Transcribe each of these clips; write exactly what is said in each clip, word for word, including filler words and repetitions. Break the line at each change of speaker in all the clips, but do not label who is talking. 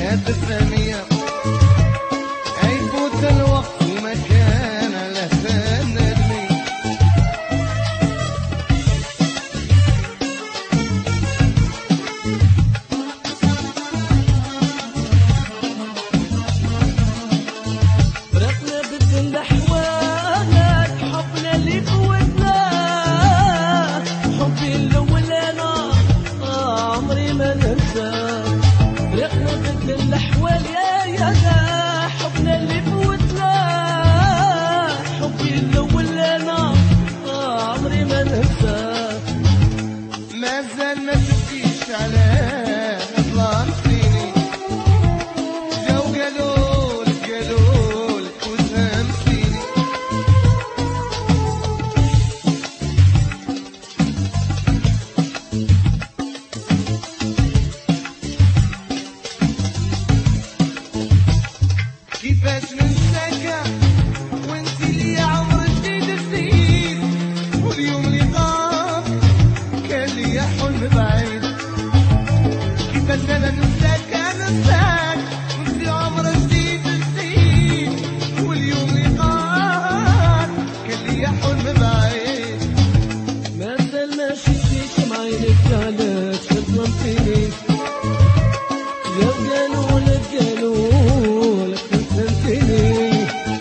حياة الثانية هيفوت الوقت ومكان له فندني.
فرقنا بدل أحوالك حبنا اللي فوتنا حبي الأول أنا عمري ما ننساه. فرقنا بدل الأحوال يا يا حبنا اللي فوتنا حبي الأول أنا عمري ما ننساه.
ما زال ما تبكيش على ظلام سنيني جو قالولك قالولك وتهمسيني. كيفاش ننساك وانتي لي عمر جديد جديد واليوم لقاك كان لي حلم بعيد. كيفاش انا ننساك ننساك وانتي عمر جديد جديد واليوم لقاك كان لي حلم بعيد.
مازال ما شفتيش بعينك علاش ظلمتيني يا قالولك قالولك خنتيني.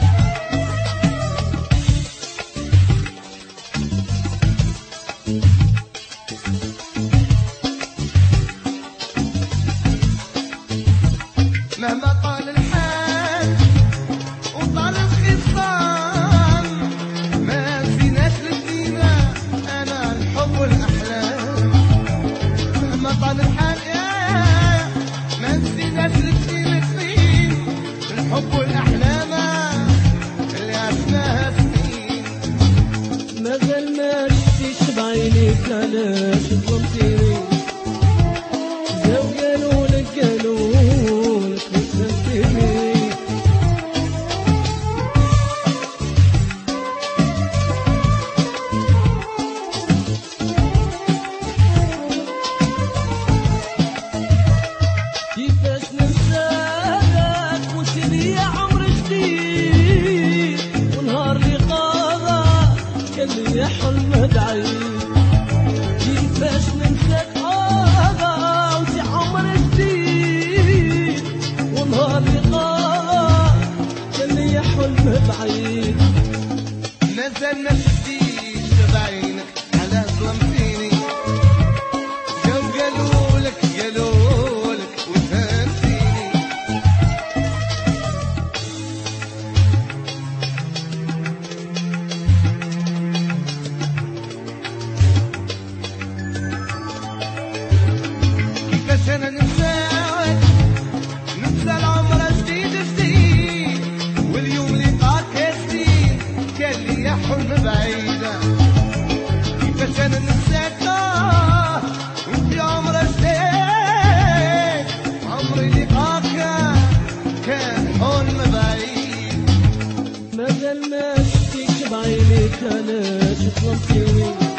مهما طال الحال وطال الخصام ما نسيناش لدينا انا الحب والاحلام. مهما طال الحال يا ما نسيناش لدينا سنين الحب والاحلام اللي عشناها سنين.
مازال ما شفتيش بعينك علاش ظلمتيني يا قالولك قالولك خنتيني. كيفاش ننساك وانتي ليا عمر جديد ونهار لقاها كان ليا حلم بعيد. كيفاش ننساك آه وانتي عمر جديد ونهار لقاها كان ليا حلم بعيد.
مازال ما شفتيش بعينك على ظلمتيني جو قالولك قالولك وتهمتيني. كيفاش انا ننساك ننسى العمر جديد جديد واليوم لقاك يا سنين كان لي حلم بعيدة. كيفاش انا ننساك آه وانتي عمر جديد عمري لقاك كان حلم بعيد.
مازال ما شفتيش بعينك علاش ظلمتيني